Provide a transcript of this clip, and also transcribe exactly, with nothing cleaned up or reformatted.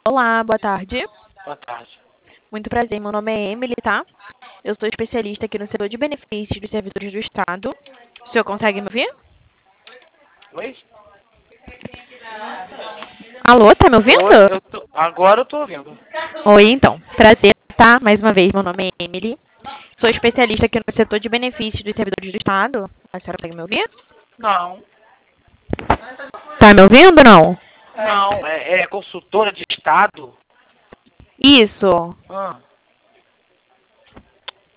Olá, boa tarde. Boa tarde. Muito prazer, meu nome é Emily, tá? Eu sou especialista aqui no setor de benefícios dos servidores do Estado. O senhor consegue me ouvir? Oi? Alô, tá me ouvindo? Oi, eu tô... agora eu tô ouvindo. Oi, então. Prazer, tá? Mais uma vez, meu nome é Emily. Sou especialista aqui no setor de benefícios dos servidores do Estado. A senhora consegue me ouvir? Não, Tá me ouvindo ou não? não, é, é consultora de Estado? Isso. Ah,